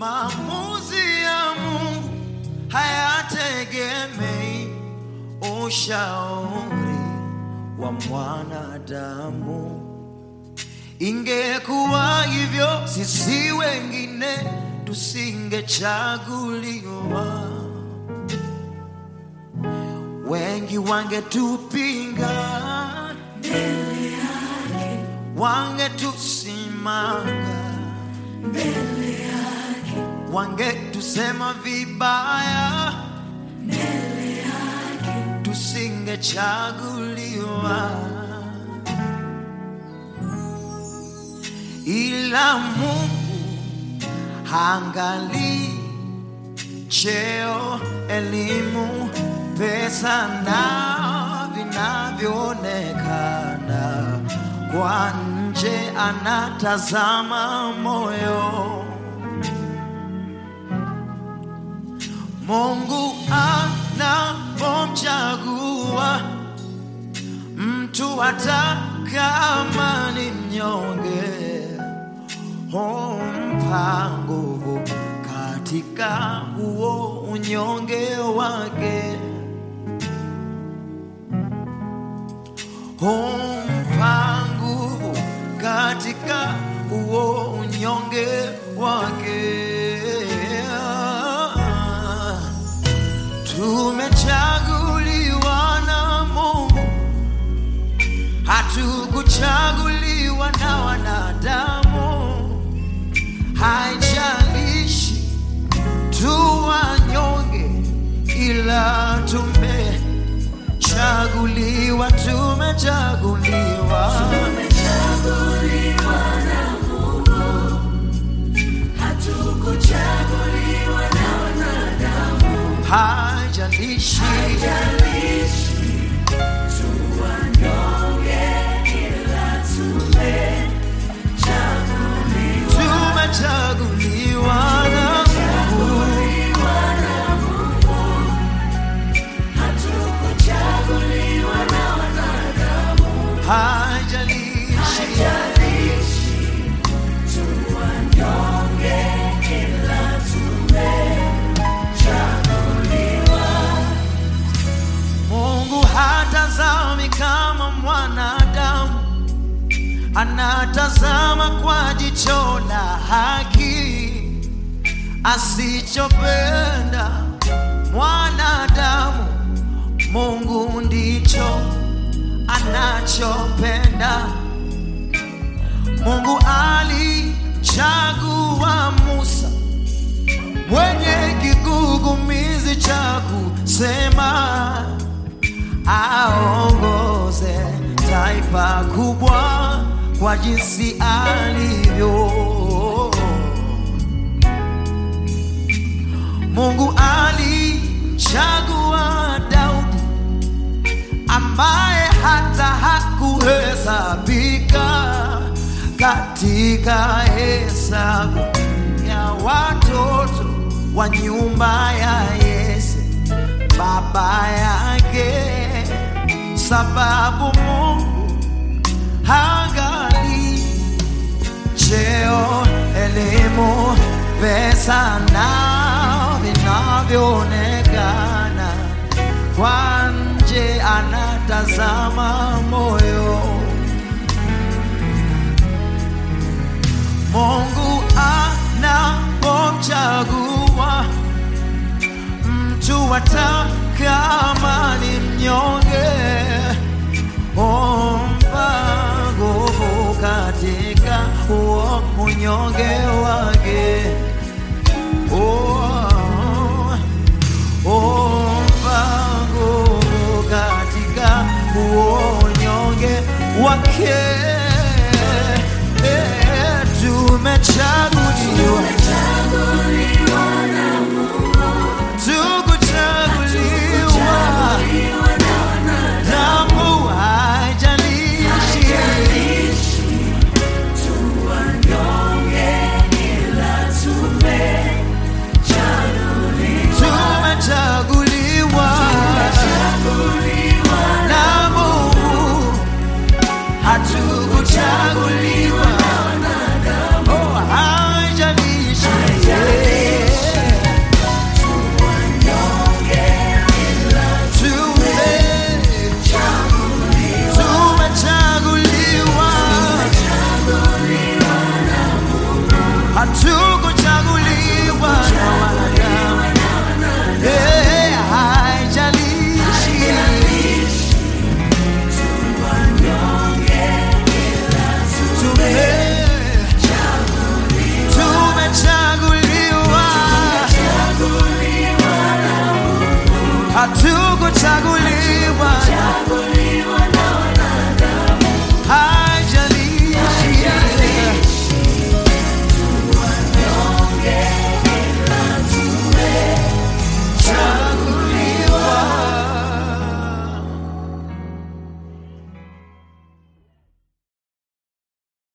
Maamuzi ya Mungu hayategemei ushauri wa mwanadamu. Ingekuwa hivyo, sisi wengine tusingechaguliwa. Wengi wangetupinga mbele yake, wangetusimanga mbele yake, wangetusema vibaya mbele yake, tusingechaguliwa. Ila Mungu haangalii cheo, elimu, pesa na vinavyoonekana kwa nje, anatazama moyo. Mungu anapomchagua mtu hata kama ni mnyonge, humpa nguvu katika huo unyonge wake. Humpa nguvu katika huo unyonge wake. Tumechaguliwa na Mungu, hatukuchaguliwa na wanadamu. Haijalishi tu wanyonge, ila tumechaguliwa, tumechaguliwa. Tumechaguliwa na Mungu, hatukuchaguliwa na wanadamu. Haijalishi tu wanyonge, ila tumechaguliwa na Mungu, hatukuchaguliwa na wanadamu. haijalishi tu wanyonge, ila tumechaguliwa. Mungu hatazami kama mwanadamu, anatazama kwa jicho la haki. Asichopenda mwanadamu, Mungu ndicho anachopenda. Mungu alichagua Musa, mwenye kigugumizi cha kusema aongoze taifa kubwa kwa jinsi alivyo. Mungu alichagua Daudi, ambaye hata hakuhesabika katika hesabu ya watoto wa nyumba ya Yese baba yake, sababu Mungu haangalii cheo, elimu, pesa na vinavyoonekana kwa nje, anatazama moyo. Mungu anapomchagua mtu hata kama ni mnyonge, humpa nguvu katika huo unyonge wake. Humpa nguvu katika huo unyonge wake. Tumechaguliwa na Mungu, tukuchaguliwa na wanadamu. Haijalishi tu wanyonge, ila tumechaguliwa na Mungu, hatukuchaguliwa